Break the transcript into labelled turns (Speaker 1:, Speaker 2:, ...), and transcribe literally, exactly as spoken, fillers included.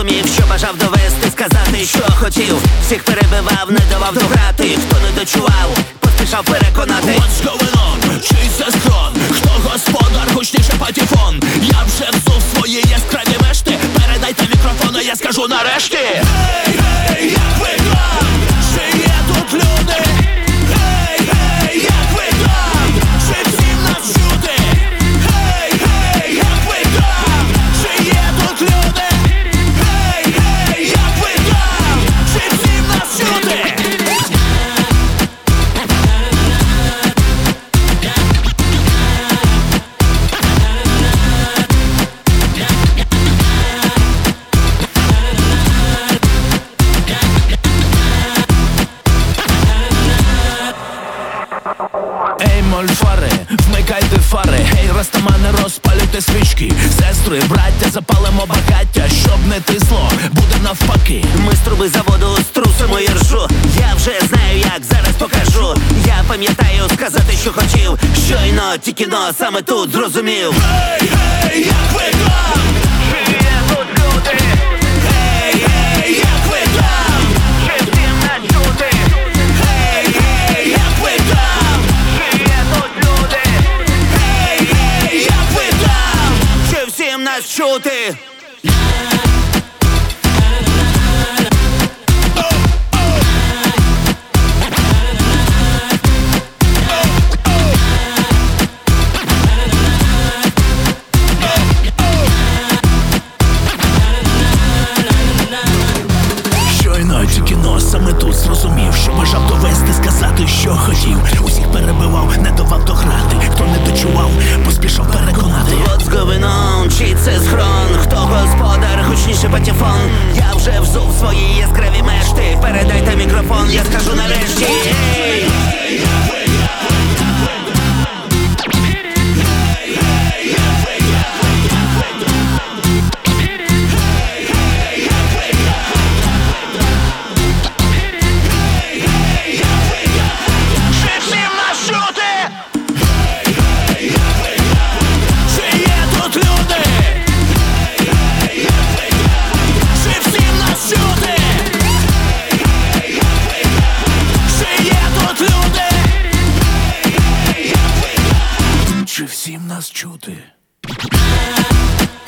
Speaker 1: зрозумів, що бажав довести, сказати, що хотів. Всіх перебивав, не давав дограти. Хто не дочував, поспішав переконати.
Speaker 2: What's going on? Чий це схрон? Хто господар? Гучніше патефон. Я вже взув свої яскраві мешти. Передайте мікрофон, а я скажу нарешті. Гей, гей, як ви там? Чи є тут люди? Гей, гей, як ви там? Чи всім нас чути? Гей, гей, як ви там? Чи є тут люди? Гей, гей, як ви там? Чи всім нас чути? Ей, мольфари, вмикайте фари. Гей, растамани, розпалюйте свічки. Сестри, браття, запалимо багаття. Щоб не тисло, буде навпаки.
Speaker 1: Ми з труби заводу струсимо і ржу. Я вже знаю як, зараз покажу. Я пам'ятаю сказати, що хотів. Щойно тільки но саме тут зрозумів.
Speaker 2: Гей, гей, як ви там?
Speaker 1: Чи є тут люди?
Speaker 2: Гей, гей, як ви там?
Speaker 1: Чи всім нас чути?
Speaker 2: Гей, гей, як ви там?
Speaker 1: Чи є тут люди?
Speaker 2: Гей, гей, як ви там?
Speaker 1: Чи всім нас чути?
Speaker 2: Щойно тільки но саме тут зрозумів, що бажав довести, сказати, що хотів. Усіх перебивав, не давав дограти. Хто не дочував, поспішав переконати.
Speaker 1: What's going on? Чий це схрон? Хто господар? Гучніше патефон. Я вже взув свої яскраві мешти. Передайте мікрофон, я скажу нарешті. Ей!
Speaker 2: Чи всім нас чути? Чи є тут люди? Чи всім нас чути? Чи є тут люди? Чи всім нас чути?